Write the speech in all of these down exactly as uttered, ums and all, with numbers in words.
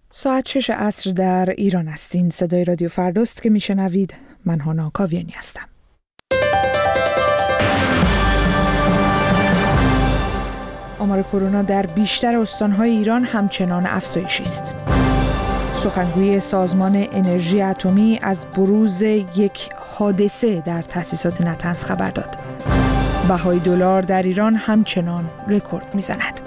ساعت شش عصر در ایران هستین. صدای رادیو فرداست که میشنوید. من هانا کاویانی هستم. آمار کرونا در بیشتر استان‌های ایران همچنان افزایشی است. سخنگوی سازمان انرژی اتمی از بروز یک حادثه در تأسیسات نطنز خبر داد. بهای دلار در ایران همچنان رکورد میزند.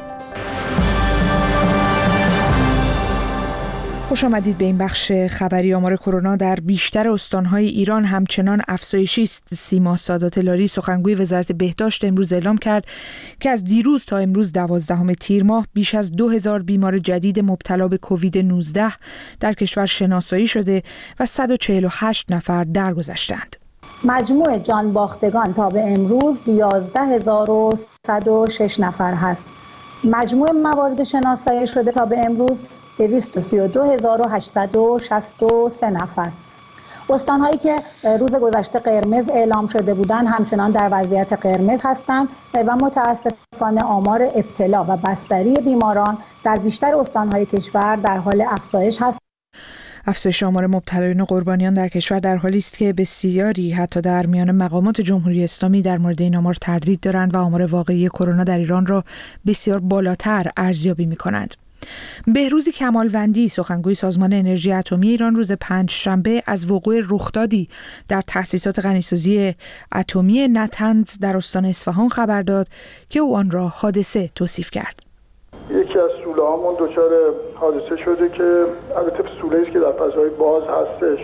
خوش آمدید به این بخش خبری. آمار کرونا در بیشتر استان‌های ایران همچنان افزایشی است. سیما سادات لاری سخنگوی وزارت بهداشت امروز اعلام کرد که از دیروز تا امروز دوازدهم تیر ماه بیش از دو هزار بیمار جدید مبتلا به کووید نوزده در کشور شناسایی شده و صد و چهل و هشت نفر درگذشتند. مجموع جان باختگان تا به امروز یازده هزار و صد و شش نفر هست. مجموع موارد شناسایی شده تا به امروز دویست و سی و دو هزار و هشتصد و شصت و سه نفر. استان‌هایی که روز گذشته قرمز اعلام شده بودند همچنان در وضعیت قرمز هستند و متاسفانه آمار ابتلا و بستری بیماران در بیشتر استان‌های کشور در حال افزایش هست. افزایش آمار مبتلایان و قربانیان در کشور در حالی است که بسیاری حتی در میان مقامات جمهوری اسلامی در مورد این آمار تردید دارند و آمار واقعی کرونا در ایران را بسیار بالاتر ارزیابی می‌کنند. بهروز کمالوندی سخنگوی سازمان انرژی اتمی ایران روز پنجشنبه از وقوع رخدادی در تأسیسات غنیسازی اتمی نطنز در استان اصفهان خبر داد که او آن را حادثه توصیف کرد. یکی از سوله هامون دچار حادثه شده که البته سوله است که در فضای باز هستش،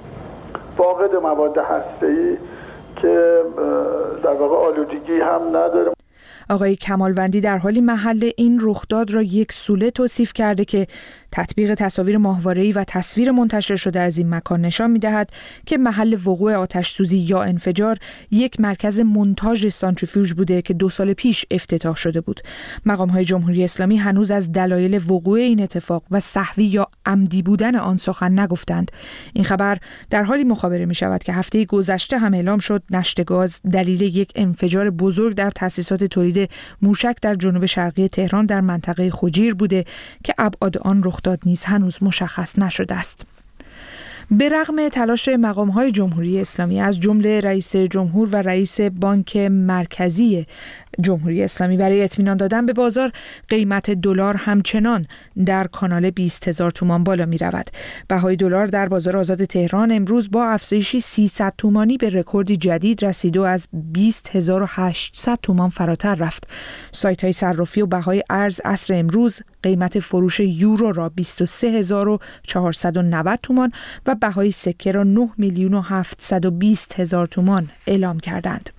فاقد مواد هسته‌ای که در واقع آلودگی هم نداره. آقای کمالوندی در حالی محل این رخداد را یک سوله توصیف کرده که تطبیق تصاویر ماهواره‌ای و تصویر منتشر شده از این مکان نشان می‌دهد که محل وقوع آتش‌سوزی یا انفجار یک مرکز مونتاژ سانتریفیوژ بوده که دو سال پیش افتتاح شده بود. مقام‌های جمهوری اسلامی هنوز از دلایل وقوع این اتفاق و سهوی یا عمدی بودن آن سخن نگفتند. این خبر در حالی مخابره می‌شود که هفته گذشته هم اعلام شد نشت گاز دلیل یک انفجار بزرگ در تأسیسات تولید موشک در جنوب شرقی تهران در منطقه خوجیر بوده که ابعاد آن رخداد نیز هنوز مشخص نشده است. به رغم تلاش مقام‌های جمهوری اسلامی از جمله رئیس جمهور و رئیس بانک مرکزی جمهوری اسلامی برای اطمینان دادن به بازار، قیمت دلار همچنان در کانال بیست هزار تومان بالا می رود. بهای دلار در بازار آزاد تهران امروز با افزایشی سیصد تومانی به رکوردی جدید رسید و از بیست هزار و هشتصد تومان فراتر رفت. سایت های صرافی و بهای ارز عصر امروز قیمت فروش یورو را بیست و سه هزار و چهارصد و نود تومان و بهای سکه را نه میلیون و هفتصد و بیست هزار تومان اعلام کردند.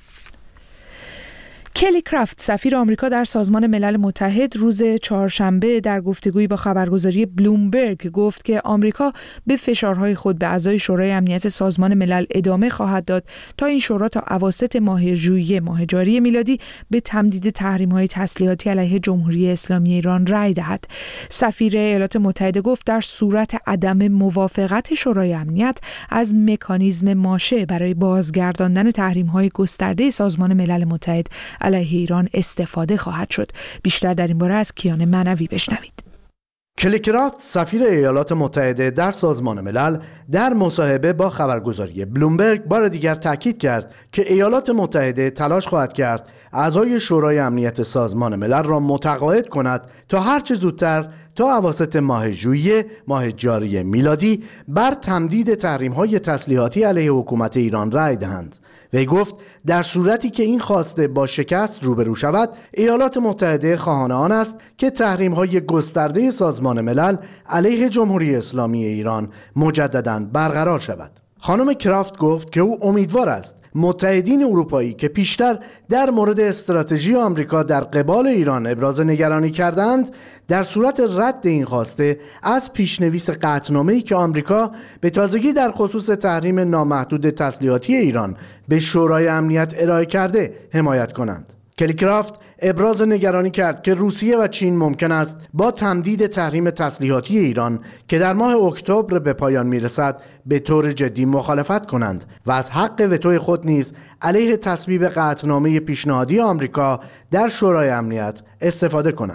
کلی کرافت سفیر آمریکا در سازمان ملل متحد روز چهارشنبه در گفتگویی با خبرگزاری بلومبرگ گفت که آمریکا به فشارهای خود به اعضای شورای امنیت سازمان ملل ادامه خواهد داد تا این شورا تا اواسط ماه ژوئیه ماه جاری میلادی به تمدید تحریم‌های تسلیحاتی علیه جمهوری اسلامی ایران رأی دهد. سفیر ایالات متحده گفت در صورت عدم موافقت شورای امنیت از مکانیزم ماشه برای بازگرداندن تحریم‌های گسترده سازمان ملل متحد علیه ایران استفاده خواهد شد. بیشتر در این باره از کیان معنوی بشنوید. کلی کرافت سفیر ایالات متحده در سازمان ملل در مصاحبه با خبرگزاری بلومبرگ بار دیگر تاکید کرد که ایالات متحده تلاش خواهد کرد اعضای شورای امنیت سازمان ملل را متقاعد کند تا هرچه زودتر تا اواسط ماه ژوئیه ماه جاری میلادی بر تمدید تحریم‌های تسلیحاتی علیه حکومت ایران رأی دهند. وی گفت در صورتی که این خواسته با شکست روبرو شود، ایالات متحده خواهان آن است که تحریم‌های گسترده سازمان ملل علیه جمهوری اسلامی ایران مجدداً برقرار شود. خانم کرافت گفت که او امیدوار است متحدین اروپایی که پیشتر در مورد استراتژی آمریکا در قبال ایران ابراز نگرانی کردند، در صورت رد این خواسته از پیشنویس قطعنامه‌ای که آمریکا به تازگی در خصوص تحریم نامحدود تسلیحاتی ایران به شورای امنیت ارائه کرده حمایت کنند. کلی کرافت ابراز نگرانی کرد که روسیه و چین ممکن است با تمدید تحریم تسلیحاتی ایران که در ماه اکتبر به پایان میرسد به طور جدی مخالفت کنند و از حق وتوی خود نیز علیه تصویب قطعنامه پیشنهادی آمریکا در شورای امنیت استفاده کنند.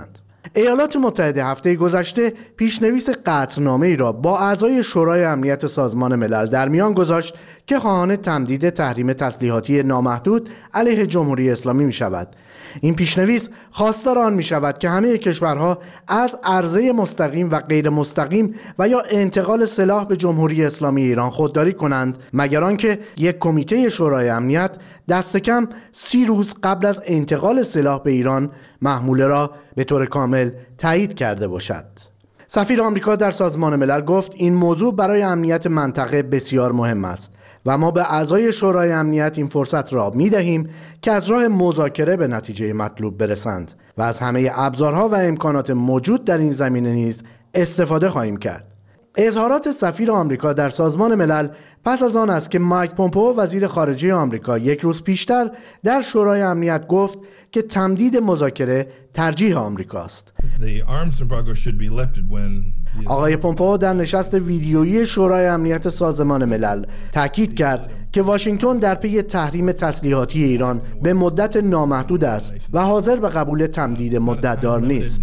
ایالات متحده هفته گذشته پیشنویس قطعنامه‌ای را با اعضای شورای امنیت سازمان ملل در میان گذاشت که خواهان تمدید تحریم تسلیحاتی نامحدود علیه جمهوری اسلامی می شود. این پیشنویس خواستار آن می شود که همه کشورها از عرضه مستقیم و غیر مستقیم و یا انتقال سلاح به جمهوری اسلامی ایران خودداری کنند، مگر آنکه یک کمیته شورای امنیت دست کم سی روز قبل از انتقال سلاح به ایران محموله را به طور کامل تایید کرده باشد. سفیر آمریکا در سازمان ملل گفت این موضوع برای امنیت منطقه بسیار مهم است و ما به اعضای شورای امنیت این فرصت را می دهیم که از راه مذاکره به نتیجه مطلوب برسند و از همه ابزارها و امکانات موجود در این زمینه نیز استفاده خواهیم کرد. اظهارات سفیر آمریکا در سازمان ملل پس از آن است که مایک پومپئو وزیر خارجه آمریکا یک روز پیشتر در شورای امنیت گفت که تمدید مذاکره ترجیح آمریکاست. آقای پومپئو در نشست ویدیویی شورای امنیت سازمان ملل تاکید کرد که واشنگتن در پی تحریم تسلیحاتی ایران به مدت نامحدود است و حاضر به قبول تمدید مدت‌دار نیست.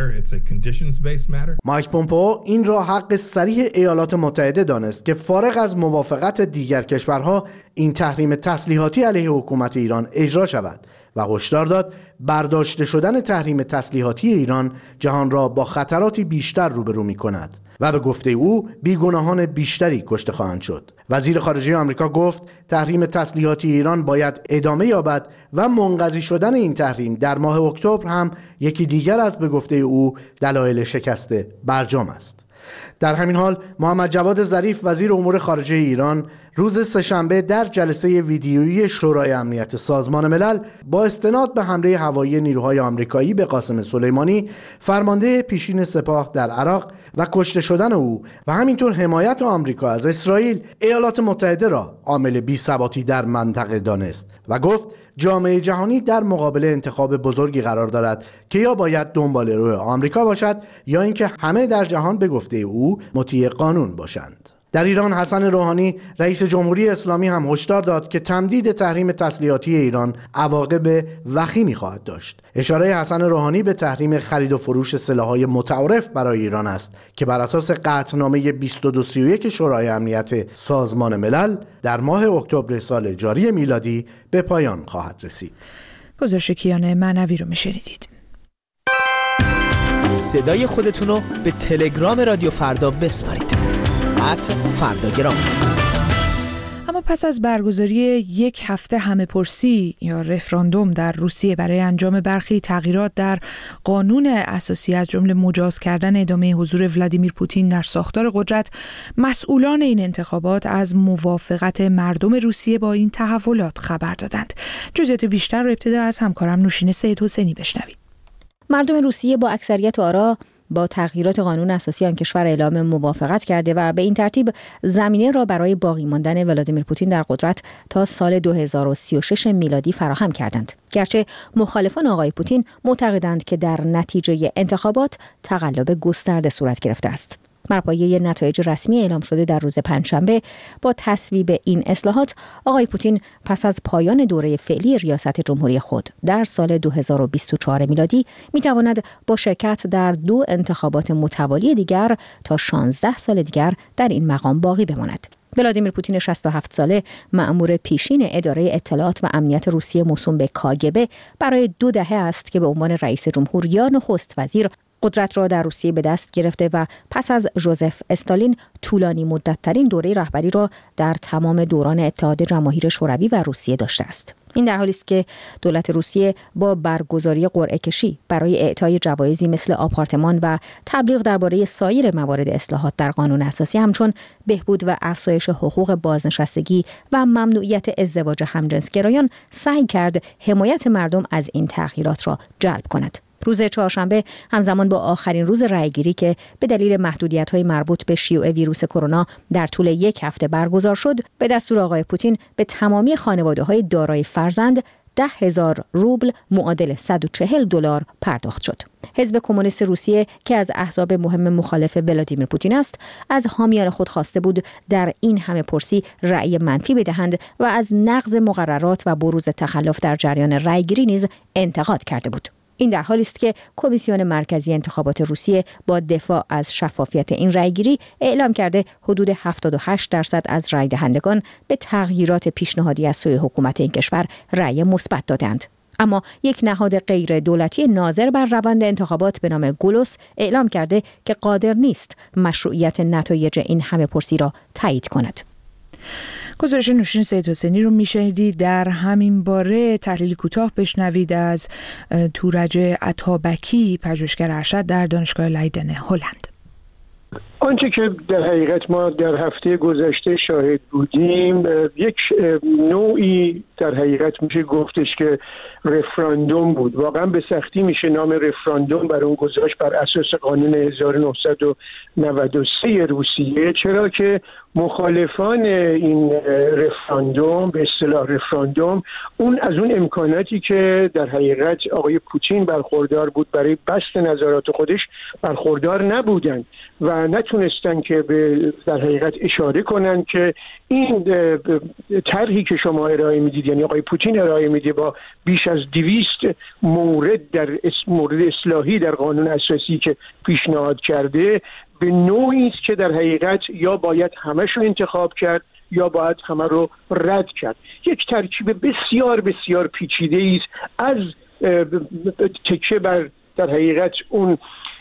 مایک پومپئو این را حق صریح ایالات متحده دانست که فارغ از موافقت دیگر کشورها این تحریم تسلیحاتی علیه حکومت ایران اجرا شود و هشدار داد برداشته شدن تحریم تسلیحاتی ایران جهان را با خطراتی بیشتر روبرو می‌کند و به گفته او بیگناهان بیشتری کشته خواهند شد. وزیر خارجه آمریکا گفت تحریم تسلیحاتی ایران باید ادامه یابد و منقضی شدن این تحریم در ماه اکتبر هم یکی دیگر از به گفته او دلایل شکست برجام است. در همین حال محمد جواد ظریف وزیر امور خارجه ایران روز سه‌شنبه در جلسه ویدیویی شورای امنیت سازمان ملل با استناد به حمله هوایی نیروهای آمریکایی به قاسم سلیمانی فرمانده پیشین سپاه در عراق و کشته شدن او و همینطور حمایت آمریکا از اسرائیل ایالات متحده را عامل بی‌ثباتی در منطقه دانست و گفت جامعه جهانی در مقابل انتخاب بزرگی قرار دارد که یا باید دنبال روی آمریکا باشد یا اینکه همه در جهان به گفته او مطیع قانون باشند. در ایران حسن روحانی رئیس جمهوری اسلامی هم هشدار داد که تمدید تحریم تسلیحاتی ایران عواقب وخیمی خواهد داشت. اشاره حسن روحانی به تحریم خرید و فروش سلاح‌های متعارف برای ایران است که بر اساس قطعنامه بیست و دو سی و یک شورای امنیت سازمان ملل در ماه اکتبر سال جاری میلادی به پایان خواهد رسید. گزارش کیان معنوی رو میشنیدید. صدای خودتون رو به تلگرام رادیو فردا بسپارید. ات فرداگرام. اما پس از برگزاری یک هفته همه‌پرسی یا رفراندوم در روسیه برای انجام برخی تغییرات در قانون اساسی از جمله مجاز کردن ادامه حضور ولادیمیر پوتین در ساختار قدرت، مسئولان این انتخابات از موافقت مردم روسیه با این تحولات خبر دادند. جزئیات بیشتر رو ابتدا از همکارم نوشین سید حسینی بشنوید. مردم روسیه با اکثریت آرا با تغییرات قانون اساسی آن کشور اعلام موافقت کرده و به این ترتیب زمینه را برای باقی ماندن ولادیمیر پوتین در قدرت تا سال دو هزار و سی و شش میلادی فراهم کردند. گرچه مخالفان آقای پوتین معتقدند که در نتیجه انتخابات تقلب گسترده صورت گرفته است. بر پایه نتایج رسمی اعلام شده در روز پنجشنبه با تصویب این اصلاحات، آقای پوتین پس از پایان دوره فعلی ریاست جمهوری خود در سال دو هزار و بیست و چهار میلادی میتواند با شرکت در دو انتخابات متوالی دیگر تا شانزده سال دیگر در این مقام باقی بماند. ولادیمیر پوتین شصت و هفت ساله، مأمور پیشین اداره اطلاعات و امنیت روسیه موسوم به کاگبه، برای دو دهه است که به عنوان رئیس جمهور یا نخست وزیر قدرت را در روسیه به دست گرفته و پس از ژوزف استالین طولانی مدت‌ترین دوره رهبری را در تمام دوران اتحاد جماهیر شوروی و روسیه داشته است. این در حالی است که دولت روسیه با برگزاری قرعه کشی برای اعطای جوایزی مثل آپارتمان و تبلیغ درباره سایر موارد اصلاحات در قانون اساسی همچون بهبود و افزایش حقوق بازنشستگی و ممنوعیت ازدواج همجنسگرایان سعی کرد حمایت مردم از این تغییرات را جلب کند. روز چهارشنبه همزمان با آخرین روز رأیگیری که به دلیل محدودیت‌های مربوط به شیوع ویروس کرونا در طول یک هفته برگزار شد، به دستور آقای پوتین به تمامی خانواده‌های دارای فرزند ده هزار روبل معادل صد و چهل دلار پرداخت شد. حزب کمونیست روسیه که از احزاب مهم مخالف ولادیمیر پوتین است، از حامیان خود خواسته بود در این همه‌پرسی رأی منفی بدهند و از نقض مقررات و بروز تخلف در جریان رأیگیری نیز انتقاد کرده بود. این در حالی است که کمیسیون مرکزی انتخابات روسیه با دفاع از شفافیت این رأیگیری اعلام کرده حدود هفتاد و هشت درصد از رای دهندگان به تغییرات پیشنهادی از سوی حکومت این کشور رأی مثبت دادند. اما یک نهاد غیر دولتی ناظر بر روند انتخابات به نام گولوس اعلام کرده که قادر نیست مشروعیت نتایج این همه پرسی را تایید کند. گزارش نوشین سید حسینی رو میشنیدید. در همین باره تحلیل کوتاه بشنوید از تورج عطابکی، پژوهشگر ارشد در دانشگاه لیدن هلند. آنچه که در حقیقت ما در هفته گذشته شاهد بودیم یک نوعی در حقیقت میشه گفتش که رفراندوم بود. واقعا به سختی میشه نام رفراندوم بر اون گذاشت بر اساس قانون هزار و نهصد و نود و سه روسیه، چرا که مخالفان این رفراندوم، به اصطلاح رفراندوم، اون از اون امکاناتی که در حقیقت آقای پوتین برخوردار بود برای بسط نظارات خودش برخوردار نبودند و نتونستن که به در حقیقت اشاره کنن که این طرحی که شما ارائه میدید، یعنی آقای پوتین ارائه میده با بیش از دویست مورد در مورد اصلاحی در قانون اساسی که پیشنهاد کرده، به نوعی است که در حقیقت یا باید همش رو انتخاب کرد یا باید همه رو رد کرد. یک ترکیب بسیار بسیار پیچیده است از تکیه بر در حقیقت اون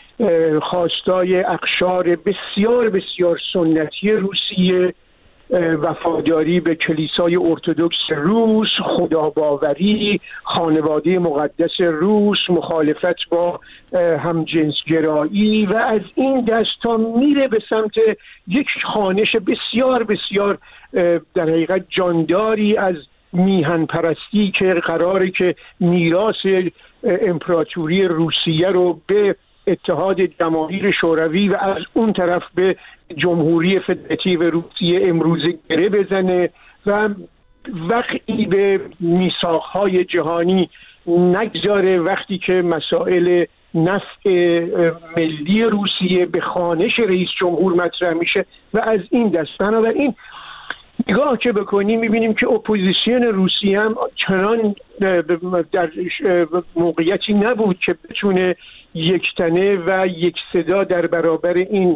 خواستای اقشار بسیار بسیار سنتی روسیه، وفاداری به کلیسای ارتدوکس روس، خداباوری، خانواده مقدس روس، مخالفت با همجنسگرایی و از این دست تا میره به سمت یک خوانش بسیار بسیار در حقیقت جانداری از میهن پرستی که قراره که میراث امپراتوری روسیه رو به اتحاد جماهیر شوروی و از اون طرف به جمهوری فدراتیو روسیه امروزه گره بزنه و وقتی به میثاق‌های جهانی نگذاره، وقتی که مسائل نفع ملی روسیه به خوانش رئیس جمهور مطرح میشه و از این دست. بنابراین نگاه که بکنیم میبینیم که اپوزیسیون روسیه هم چنان در موقعیتی نبود که بتونه یکتنه و یک صدا در برابر این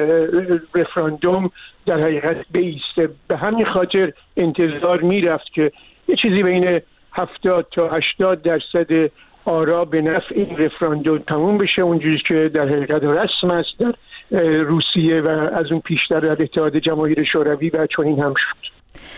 رفراندوم در حقیقت بایسته. به همین خاطر انتظار میرفت که یه چیزی بین هفتاد تا هشتاد درصد آرا به نفع این رفراندوم تموم بشه، اونجوری که در حقیقت رسم است در روسیه و از اون پیشتر در اتحاد جماهیر شوروی و چون این هم شد.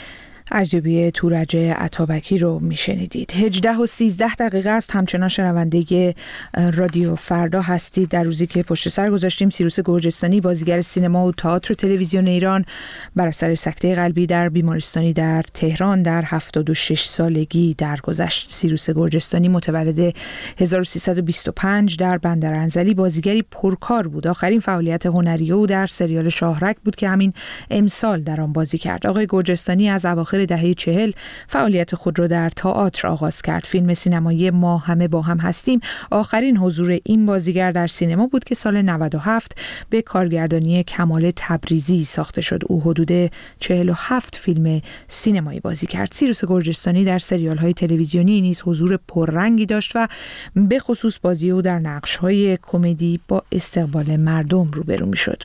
ارزیابی تورج عطابکی رو میشنیدید. هجده و سیزده دقیقه است. همچنان شنونده رادیو فردا هستید. در روزی که پشت سر گذاشتیم سیروس گرجستانی، بازیگر سینما و تئاتر و تلویزیون ایران، بر اثر سکته قلبی در بیمارستانی در تهران در هفتاد و شش سالگی درگذشت. سیروس گرجستانی متولد هزار و سیصد و بیست و پنج در بندر انزلی بازیگری پرکار بود. آخرین فعالیت هنری او در سریال شاهرگ بود که همین امسال در آن بازی کرد. آقای گرجستانی از اواخر دهه چهل فعالیت خود را در تئاتر آغاز کرد. فیلم سینمایی ما همه با هم هستیم آخرین حضور این بازیگر در سینما بود که سال نود و هفت به کارگردانی کمال تبریزی ساخته شد. او حدود چهل و هفت فیلم سینمایی بازی کرد. سیروس گرجستانی در سریال‌های تلویزیونی نیز حضور پررنگی داشت و به خصوص بازی او در نقش‌های کمدی با استقبال مردم روبرو می‌شد.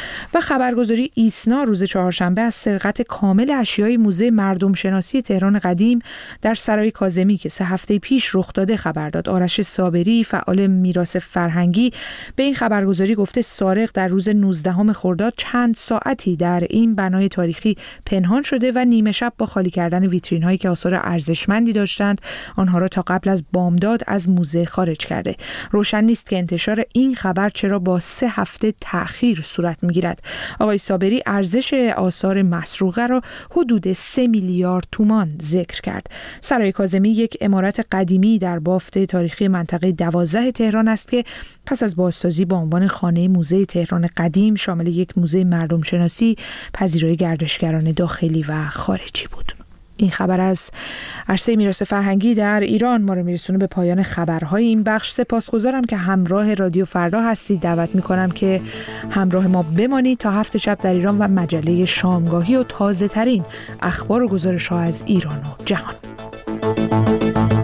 و خبرگزاری ایسنا روز چهارشنبه از سرقت کامل اشیای موزه مردم شناسی تهران قدیم در سرای کاظمی که سه هفته پیش رخ داده خبر داد. آرش صابری، فعال میراث فرهنگی، به این خبرگزاری گفته سارق در روز نوزدهم خرداد چند ساعتی در این بنای تاریخی پنهان شده و نیمه شب با خالی کردن ویترین هایی که آثار ارزشمندی داشتند آنها را تا قبل از بامداد از موزه خارج کرده. روشن نیست که انتشار این خبر چرا با سه هفته تأخیر صورت میگیرد. آقای صابری ارزش آثار مسروقه را حدود سه میلیارد تومان ذکر کرد. سرای کاظمی یک عمارت قدیمی در بافت تاریخی منطقه دوازده تهران است که پس از بازسازی با عنوان خانه موزه تهران قدیم شامل یک موزه مردم شناسی پذیرای گردشگران داخلی و خارجی بود. این خبر از عرصه میراث فرهنگی در ایران ما رو میرسونه به پایان خبرهای این بخش. سپاسگزارم که همراه رادیو فردا هستید. دعوت میکنم که همراه ما بمانید تا هفت شب در ایران و مجله شامگاهی و تازه ترین اخبار و گزارش ها از ایران و جهان.